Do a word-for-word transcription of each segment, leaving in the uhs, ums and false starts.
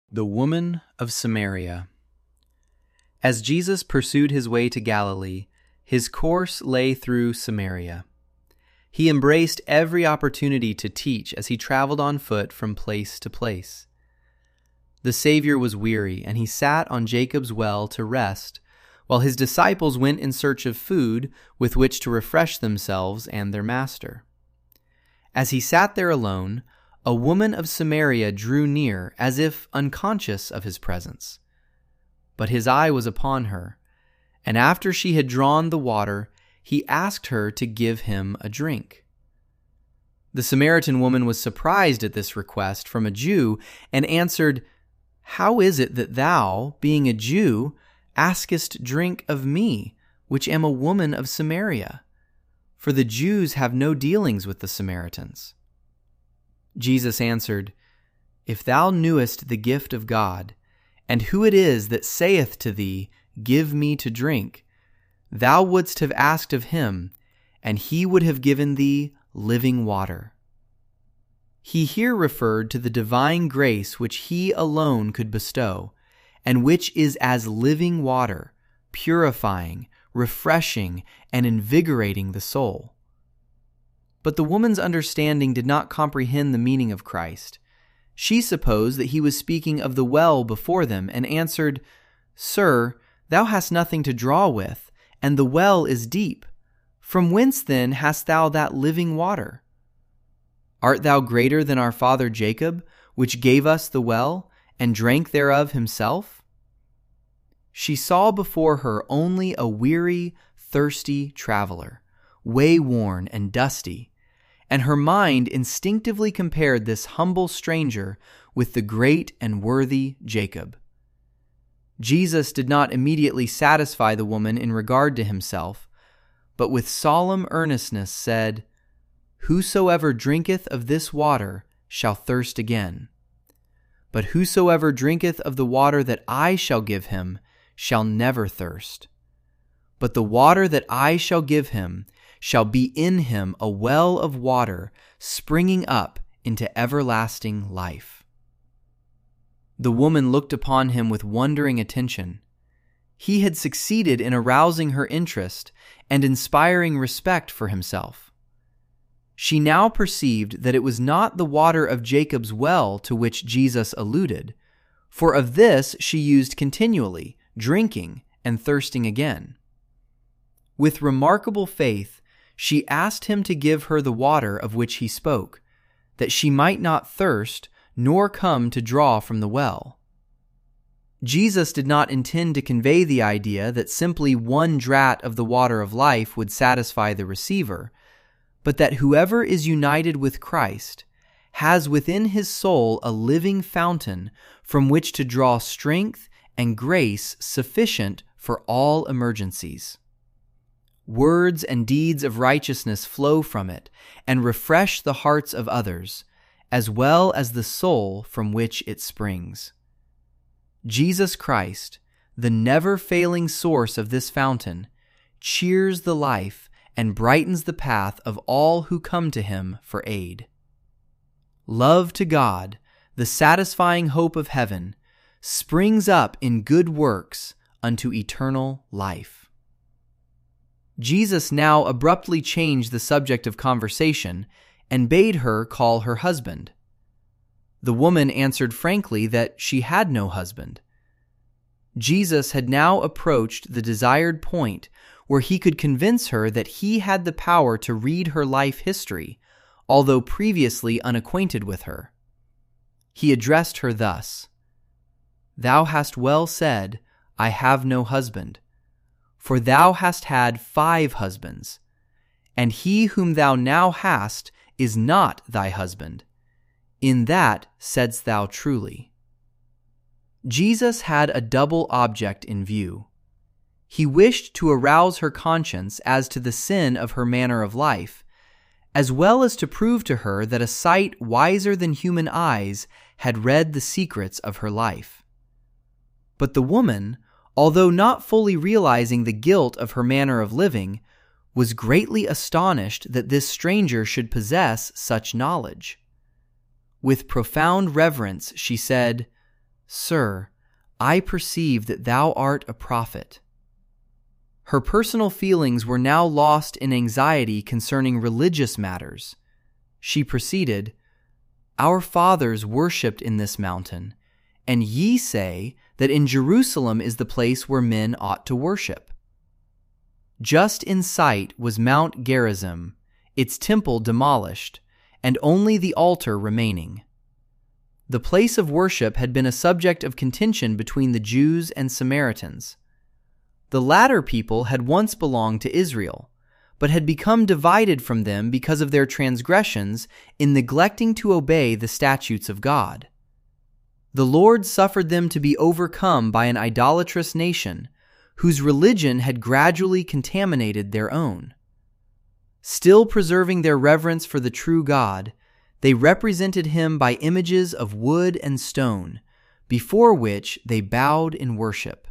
The Woman of Samaria. As Jesus pursued his way to Galilee, his course lay through Samaria. He embraced every opportunity to teach as he traveled on foot from place to place. The Savior was weary, and he sat on Jacob's well to rest, while his disciples went in search of food with which to refresh themselves and their master. As he sat there alone, a woman of Samaria drew near, as if unconscious of his presence. But his eye was upon her, and after she had drawn the water, he asked her to give him a drink. The Samaritan woman was surprised at this request from a Jew, and answered, "How is it that thou, being a Jew, askest drink of me, which am a woman of Samaria? For the Jews have no dealings with the Samaritans." Jesus answered, "If thou knewest the gift of God, and who it is that saith to thee, 'Give me to drink,' thou wouldst have asked of him, and he would have given thee living water." He here referred to the divine grace which he alone could bestow, and which is as living water, purifying, refreshing, and invigorating the soul. But the woman's understanding did not comprehend the meaning of Christ. She supposed that he was speaking of the well before them, and answered, "Sir, thou hast nothing to draw with, and the well is deep. From whence then hast thou that living water? Art thou greater than our father Jacob, which gave us the well, and drank thereof himself?" She saw before her only a weary, thirsty traveler, way-worn and dusty, and her mind instinctively compared this humble stranger with the great and worthy Jacob. Jesus did not immediately satisfy the woman in regard to himself, but with solemn earnestness said, "Whosoever drinketh of this water shall thirst again. But whosoever drinketh of the water that I shall give him shall never thirst. But the water that I shall give him shall be in him a well of water springing up into everlasting life." The woman looked upon him with wondering attention. He had succeeded in arousing her interest and inspiring respect for himself. She now perceived that it was not the water of Jacob's well to which Jesus alluded, for of this she used continually, drinking and thirsting again. With remarkable faith, she asked him to give her the water of which he spoke, that she might not thirst, nor come to draw from the well. Jesus did not intend to convey the idea that simply one draught of the water of life would satisfy the receiver, but that whoever is united with Christ has within his soul a living fountain from which to draw strength and grace sufficient for all emergencies. Words and deeds of righteousness flow from it and refresh the hearts of others, as well as the soul from which it springs. Jesus Christ, the never-failing source of this fountain, cheers the life and brightens the path of all who come to him for aid. Love to God, the satisfying hope of heaven, springs up in good works unto eternal life. Jesus now abruptly changed the subject of conversation and bade her call her husband. The woman answered frankly that she had no husband. Jesus had now approached the desired point where he could convince her that he had the power to read her life history, although previously unacquainted with her. He addressed her thus, "Thou hast well said, I have no husband. For thou hast had five husbands, and he whom thou now hast is not thy husband. In that saidst thou truly." Jesus had a double object in view. He wished to arouse her conscience as to the sin of her manner of life, as well as to prove to her that a sight wiser than human eyes had read the secrets of her life. But the woman, although not fully realizing the guilt of her manner of living, was greatly astonished that this stranger should possess such knowledge. With profound reverence, she said, "Sir, I perceive that thou art a prophet." Her personal feelings were now lost in anxiety concerning religious matters. She proceeded, "Our fathers worshipped in this mountain, and ye say that in Jerusalem is the place where men ought to worship." Just in sight was Mount Gerizim, its temple demolished, and only the altar remaining. The place of worship had been a subject of contention between the Jews and Samaritans. The latter people had once belonged to Israel, but had become divided from them because of their transgressions in neglecting to obey the statutes of God. The Lord suffered them to be overcome by an idolatrous nation, whose religion had gradually contaminated their own. Still preserving their reverence for the true God, they represented him by images of wood and stone, before which they bowed in worship.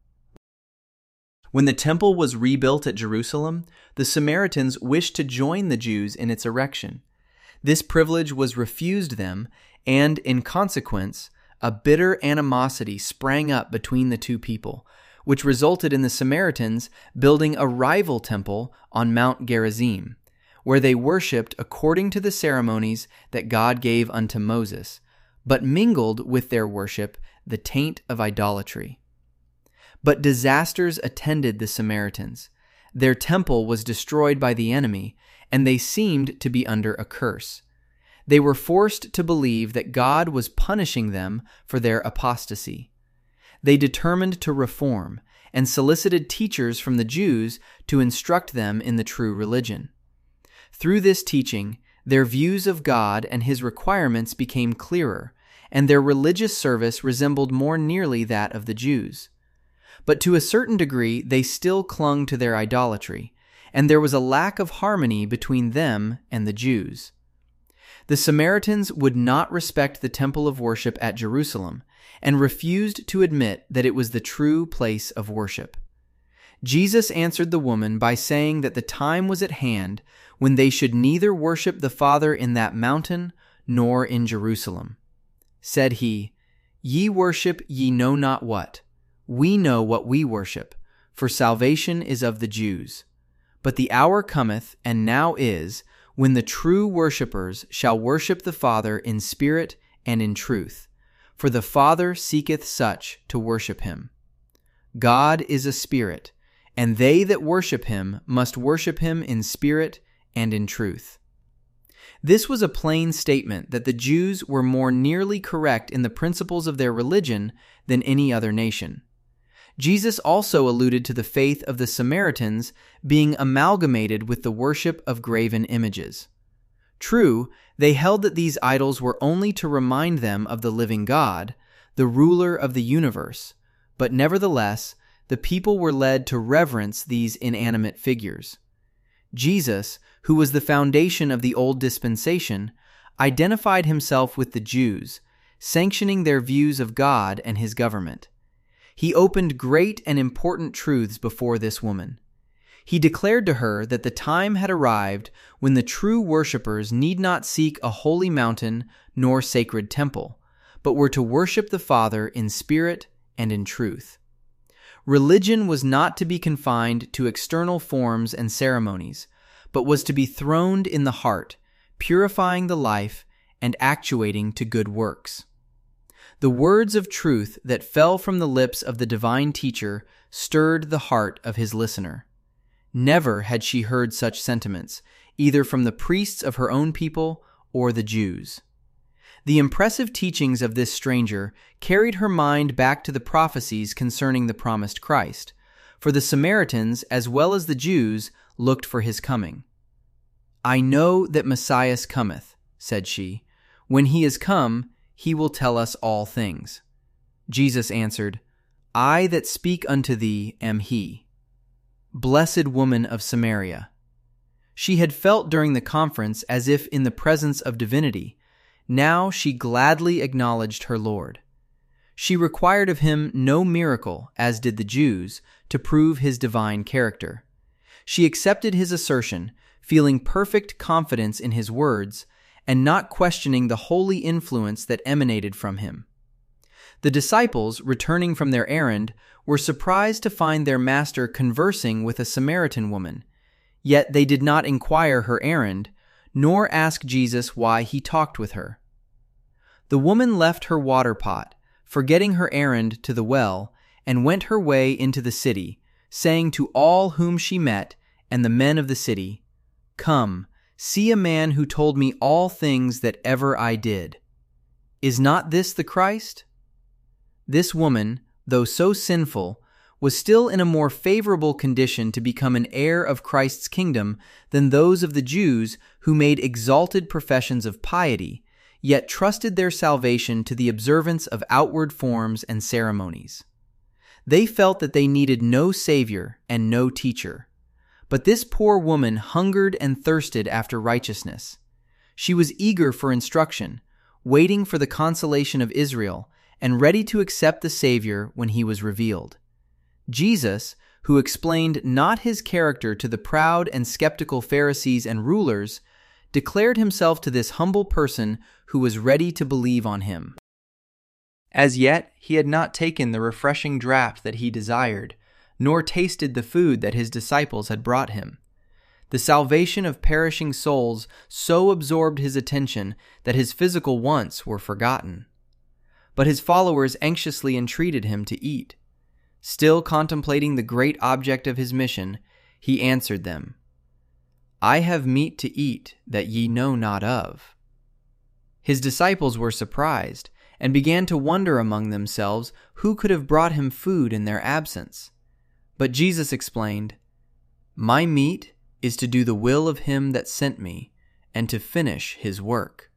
When the temple was rebuilt at Jerusalem, the Samaritans wished to join the Jews in its erection. This privilege was refused them, and in consequence, a bitter animosity sprang up between the two people, which resulted in the Samaritans building a rival temple on Mount Gerizim, where they worshipped according to the ceremonies that God gave unto Moses, but mingled with their worship the taint of idolatry. But disasters attended the Samaritans. Their temple was destroyed by the enemy, and they seemed to be under a curse. They were forced to believe that God was punishing them for their apostasy. They determined to reform, and solicited teachers from the Jews to instruct them in the true religion. Through this teaching, their views of God and his requirements became clearer, and their religious service resembled more nearly that of the Jews. But to a certain degree, they still clung to their idolatry, and there was a lack of harmony between them and the Jews. The Samaritans would not respect the temple of worship at Jerusalem, and refused to admit that it was the true place of worship. Jesus answered the woman by saying that the time was at hand when they should neither worship the Father in that mountain nor in Jerusalem. Said he, "Ye worship ye know not what. We know what we worship, for salvation is of the Jews. But the hour cometh, and now is, when the true worshippers shall worship the Father in spirit and in truth, for the Father seeketh such to worship him. God is a spirit, and they that worship him must worship him in spirit and in truth." This was a plain statement that the Jews were more nearly correct in the principles of their religion than any other nation. Jesus also alluded to the faith of the Samaritans being amalgamated with the worship of graven images. True, they held that these idols were only to remind them of the living God, the ruler of the universe, but nevertheless, the people were led to reverence these inanimate figures. Jesus, who was the foundation of the old dispensation, identified himself with the Jews, sanctioning their views of God and his government. He opened great and important truths before this woman. He declared to her that the time had arrived when the true worshippers need not seek a holy mountain nor sacred temple, but were to worship the Father in spirit and in truth. Religion was not to be confined to external forms and ceremonies, but was to be throned in the heart, purifying the life and actuating to good works. The words of truth that fell from the lips of the divine teacher stirred the heart of his listener. Never had she heard such sentiments, either from the priests of her own people or the Jews. The impressive teachings of this stranger carried her mind back to the prophecies concerning the promised Christ, for the Samaritans as well as the Jews looked for his coming. "I know that Messiah cometh," said she. "When he is come, he will tell us all things." Jesus answered, "I that speak unto thee am he." Blessed woman of Samaria! She had felt during the conference as if in the presence of divinity. Now she gladly acknowledged her Lord. She required of him no miracle, as did the Jews, to prove his divine character. She accepted his assertion, feeling perfect confidence in his words, and not questioning the holy influence that emanated from him. The disciples, returning from their errand, were surprised to find their master conversing with a Samaritan woman. Yet they did not inquire her errand, nor ask Jesus why he talked with her. The woman left her water pot, forgetting her errand to the well, and went her way into the city, saying to all whom she met and the men of the city, "Come, see a man who told me all things that ever I did. Is not this the Christ?" This woman, though so sinful, was still in a more favorable condition to become an heir of Christ's kingdom than those of the Jews who made exalted professions of piety, yet trusted their salvation to the observance of outward forms and ceremonies. They felt that they needed no Savior and no teacher. But this poor woman hungered and thirsted after righteousness. She was eager for instruction, waiting for the consolation of Israel, and ready to accept the Savior when he was revealed. Jesus, who explained not his character to the proud and skeptical Pharisees and rulers, declared himself to this humble person who was ready to believe on him. As yet, he had not taken the refreshing draught that he desired, nor tasted the food that his disciples had brought him. The salvation of perishing souls so absorbed his attention that his physical wants were forgotten. But his followers anxiously entreated him to eat. Still contemplating the great object of his mission, he answered them, "I have meat to eat that ye know not of." His disciples were surprised, and began to wonder among themselves who could have brought him food in their absence. But Jesus explained, "My meat is to do the will of him that sent me, and to finish his work."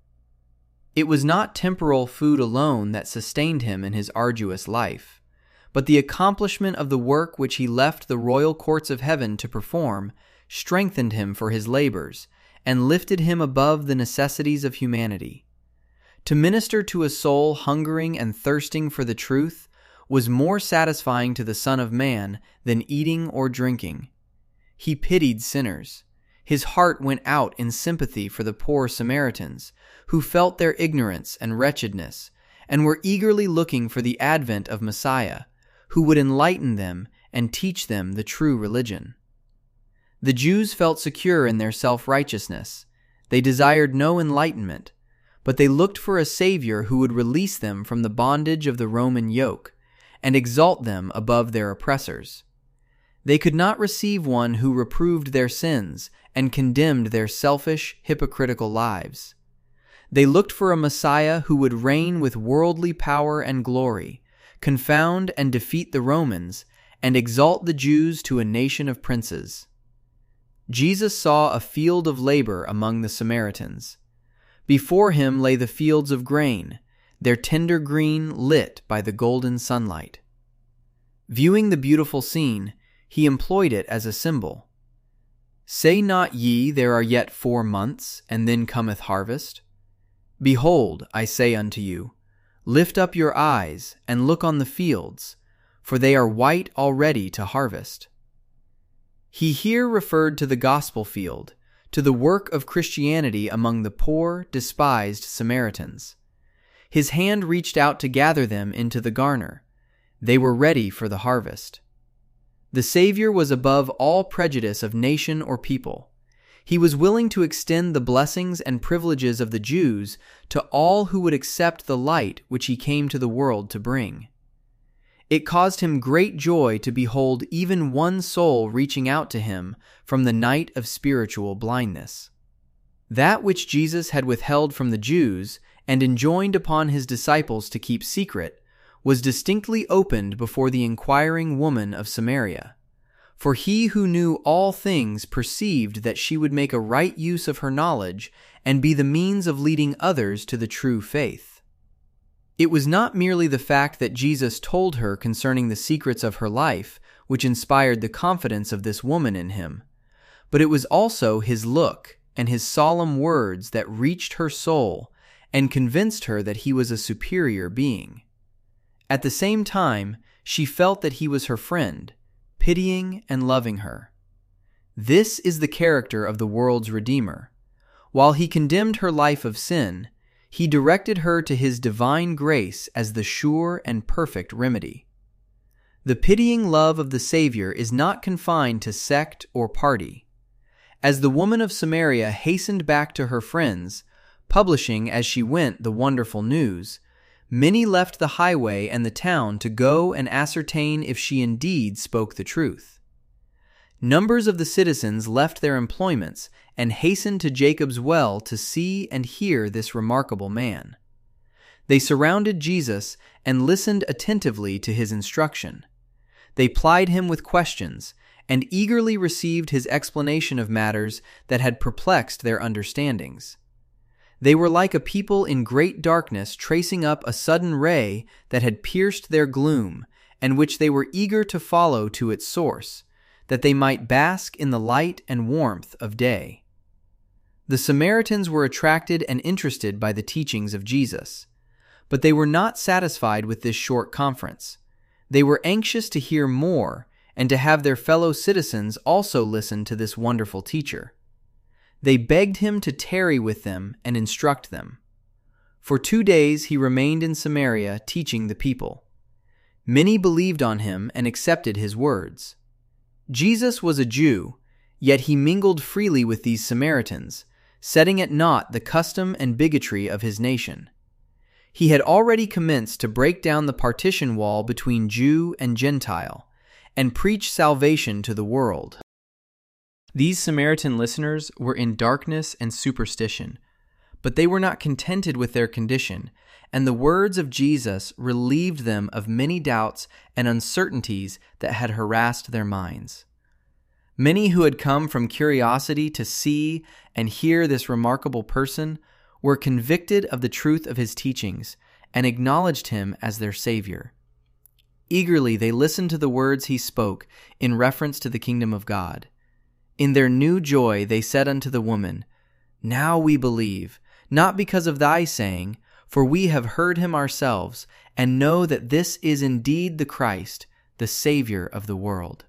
It was not temporal food alone that sustained him in his arduous life, but the accomplishment of the work which he left the royal courts of heaven to perform strengthened him for his labors, and lifted him above the necessities of humanity. To minister to a soul hungering and thirsting for the truth was more satisfying to the Son of Man than eating or drinking. He pitied sinners. His heart went out in sympathy for the poor Samaritans, who felt their ignorance and wretchedness, and were eagerly looking for the advent of Messiah, who would enlighten them and teach them the true religion. The Jews felt secure in their self-righteousness. They desired no enlightenment, but they looked for a Savior who would release them from the bondage of the Roman yoke and exalt them above their oppressors. They could not receive one who reproved their sins and condemned their selfish, hypocritical lives. They looked for a Messiah who would reign with worldly power and glory, confound and defeat the Romans, and exalt the Jews to a nation of princes. Jesus saw a field of labor among the Samaritans. Before him lay the fields of grain, their tender green lit by the golden sunlight. Viewing the beautiful scene, he employed it as a symbol. "Say not ye, there are yet four months, and then cometh harvest? Behold, I say unto you, lift up your eyes, and look on the fields, for they are white already to harvest." He here referred to the gospel field, to the work of Christianity among the poor, despised Samaritans. His hand reached out to gather them into the garner. They were ready for the harvest. The Savior was above all prejudice of nation or people. He was willing to extend the blessings and privileges of the Jews to all who would accept the light which he came to the world to bring. It caused him great joy to behold even one soul reaching out to him from the night of spiritual blindness. That which Jesus had withheld from the Jews and enjoined upon his disciples to keep secret was distinctly opened before the inquiring woman of Samaria. For he who knew all things perceived that she would make a right use of her knowledge and be the means of leading others to the true faith. It was not merely the fact that Jesus told her concerning the secrets of her life which inspired the confidence of this woman in him, but it was also his look and his solemn words that reached her soul and convinced her that he was a superior being. At the same time, she felt that he was her friend, pitying and loving her. This is the character of the world's Redeemer. While he condemned her life of sin, He directed her to his divine grace as the sure and perfect remedy. The pitying love of the Savior is not confined to sect or party. As the woman of Samaria hastened back to her friends, publishing as she went the wonderful news, many left the highway and the town to go and ascertain if she indeed spoke the truth. Numbers of the citizens left their employments and hastened to Jacob's well to see and hear this remarkable man. They surrounded Jesus and listened attentively to his instruction. They plied him with questions and eagerly received his explanation of matters that had perplexed their understandings. They were like a people in great darkness tracing up a sudden ray that had pierced their gloom and which they were eager to follow to its source, that they might bask in the light and warmth of day. The Samaritans were attracted and interested by the teachings of Jesus, but they were not satisfied with this short conference. They were anxious to hear more and to have their fellow citizens also listen to this wonderful teacher. They begged him to tarry with them and instruct them. For two days he remained in Samaria teaching the people. Many believed on him and accepted his words. Jesus was a Jew, yet he mingled freely with these Samaritans, setting at naught the custom and bigotry of his nation. He had already commenced to break down the partition wall between Jew and Gentile, and preach salvation to the world. These Samaritan listeners were in darkness and superstition, but they were not contented with their condition, and the words of Jesus relieved them of many doubts and uncertainties that had harassed their minds. Many who had come from curiosity to see and hear this remarkable person were convicted of the truth of his teachings and acknowledged him as their Savior. Eagerly they listened to the words he spoke in reference to the kingdom of God. In their new joy they said unto the woman, "Now we believe, not because of thy saying, for we have heard him ourselves, and know that this is indeed the Christ, the Savior of the world."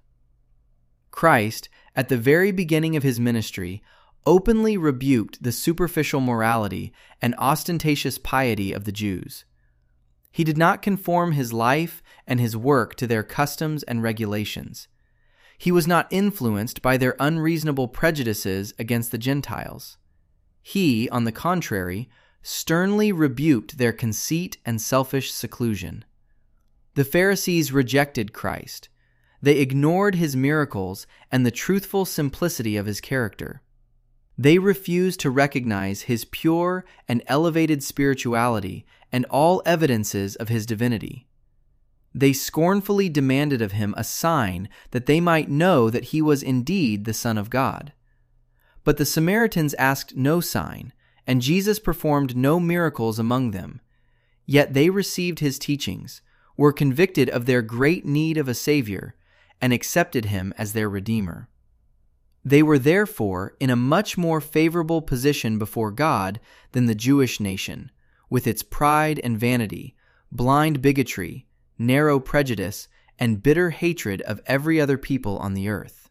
Christ, at the very beginning of his ministry, openly rebuked the superficial morality and ostentatious piety of the Jews. He did not conform his life and his work to their customs and regulations. He was not influenced by their unreasonable prejudices against the Gentiles. He, on the contrary, sternly rebuked their conceit and selfish seclusion. The Pharisees rejected Christ. They ignored his miracles and the truthful simplicity of his character. They refused to recognize his pure and elevated spirituality and all evidences of his divinity. They scornfully demanded of him a sign that they might know that he was indeed the Son of God. But the Samaritans asked no sign, and Jesus performed no miracles among them. Yet they received his teachings, were convicted of their great need of a Savior, and accepted him as their Redeemer. They were therefore in a much more favorable position before God than the Jewish nation, with its pride and vanity, blind bigotry, narrow prejudice, and bitter hatred of every other people on the earth.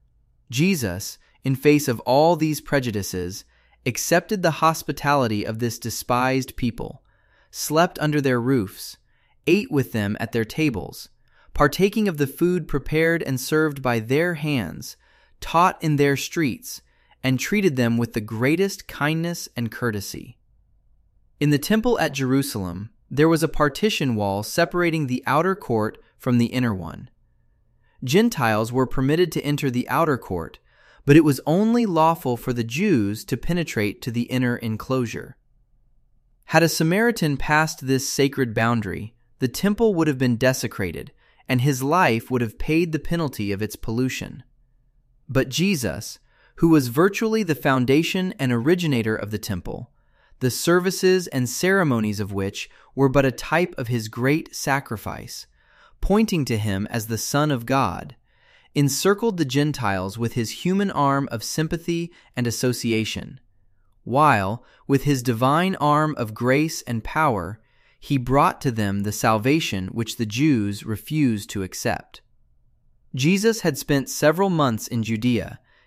Jesus, in face of all these prejudices, accepted the hospitality of this despised people, slept under their roofs, ate with them at their tables, partaking of the food prepared and served by their hands, taught in their streets, and treated them with the greatest kindness and courtesy. In the temple at Jerusalem, there was a partition wall separating the outer court from the inner one. Gentiles were permitted to enter the outer court, but it was only lawful for the Jews to penetrate to the inner enclosure. Had a Samaritan passed this sacred boundary, the temple would have been desecrated, and his life would have paid the penalty of its pollution. But Jesus, who was virtually the foundation and originator of the temple, the services and ceremonies of which were but a type of his great sacrifice, pointing to him as the Son of God, encircled the Gentiles with his human arm of sympathy and association, while, with his divine arm of grace and power, he brought to them the salvation which the Jews refused to accept. Jesus had spent several months in Judea,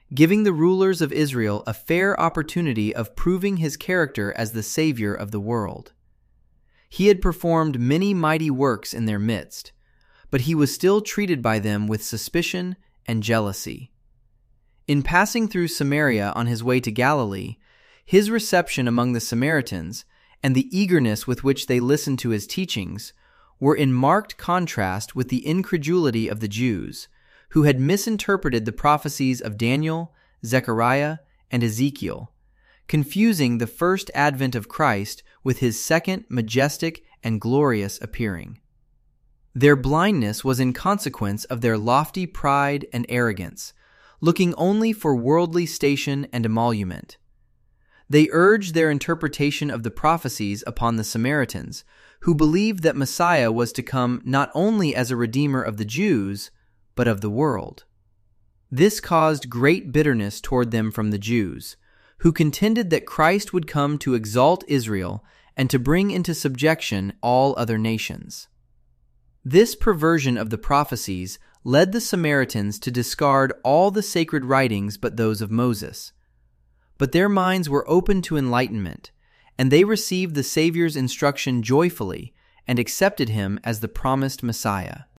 giving the rulers of Israel a fair opportunity of proving his character as the Savior of the world. He had performed many mighty works in their midst, but he was still treated by them with suspicion and jealousy. In passing through Samaria on his way to Galilee, his reception among the Samaritans and the eagerness with which they listened to his teachings were in marked contrast with the incredulity of the Jews, who had misinterpreted the prophecies of Daniel, Zechariah, and Ezekiel, confusing the first advent of Christ with his second majestic and glorious appearing. Their blindness was in consequence of their lofty pride and arrogance, looking only for worldly station and emolument. They urged their interpretation of the prophecies upon the Samaritans, who believed that Messiah was to come not only as a redeemer of the Jews, but of the world. This caused great bitterness toward them from the Jews, who contended that Christ would come to exalt Israel and to bring into subjection all other nations. This perversion of the prophecies led the Samaritans to discard all the sacred writings but those of Moses. But their minds were open to enlightenment, and they received the Savior's instruction joyfully and accepted him as the promised Messiah.